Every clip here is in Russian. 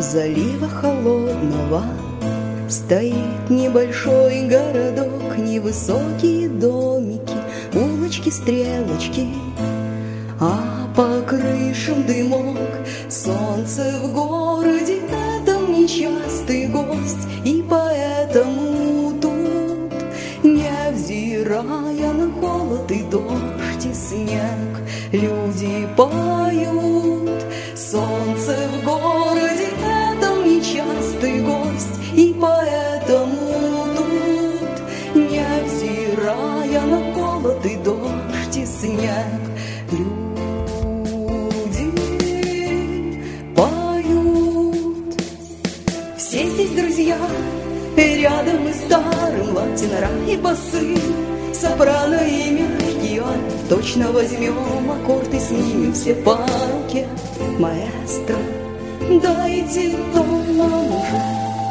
залива холодного стоит небольшой городок, невысокие домики, улочки, стрелочки, а по крышам дымок. Солнце в городе этом нечастый гость, и поэтому тут, невзирая на холод и дождь и снег, люди поют. Солнце в городе этом нечастый гость, и поэтому тут, невзирая на холод и дождь и снег, люди поют. Все здесь друзья, рядом и старым латинора и басы, сопрано и мягкий альт. Точно возьмем аккорд и снимем все по руке. Маэстро, дайте тон нам уже.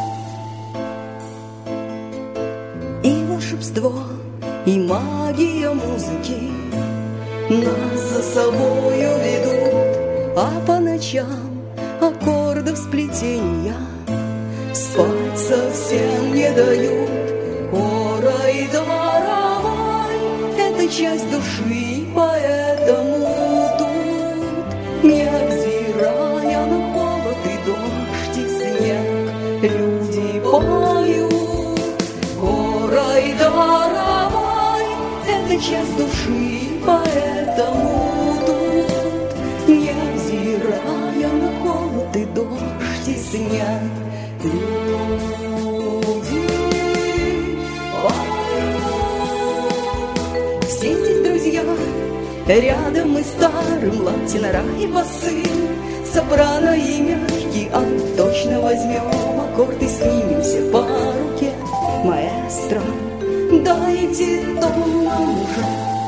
И волшебство, и магия музыки нас за собою ведут, а по ночам аккордов сплетения спать совсем не дают. Ора и даровай — это часть души, поэтому тут, невзирая на холод и дождь и снег, люди поют. Ора и даровай — это часть души, поэтому тут, невзирая на холод и дождь и снег, люди поют. Все здесь друзья, рядом и старым латинора и басы, сопрано и мягкий альт. Точно возьмем аккорд и снимем все по руке. Маэстро, дайте тон нам уже.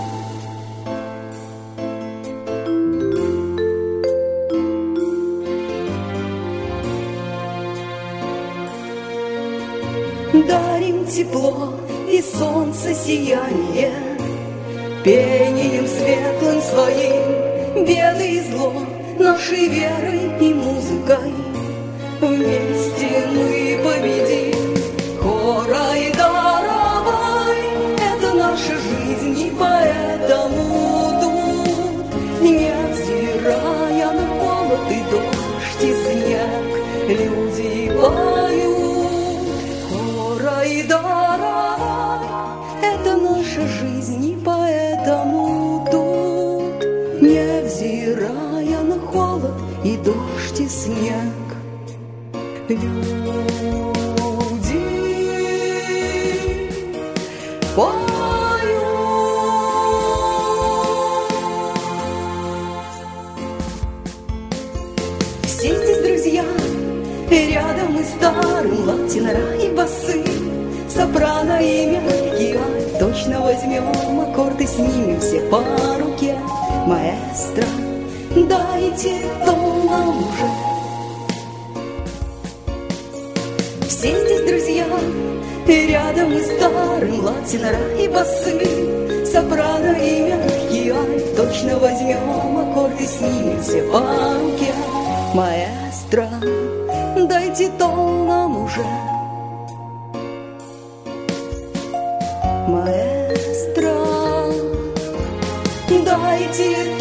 Дарим тепло и солнце сияние, пением светлым своим, беды и зло нашей верой и музыкой. Вместе мы победим. Хора и даровай — это наша жизнь, и поэтому тут, невзирая на холод и дождь и снег, люди поют. Хора и даровай — это наша жизнь, и поэтому тут, невзирая на холод и дождь и снег, люди поют. Все здесь друзья, рядом и старым латинора и басы, сопрано и мягкий альт. Точно возьмем аккорд и снимем все по руке. Маэстро, дайте тон нам уже. Все здесь друзья, рядом и старым латинора и басы, сопрано и мягкий альт. Точно возьмем аккорд и снимем все по руке. Маэстро, дайте тон нам уже. Маэстро, дайте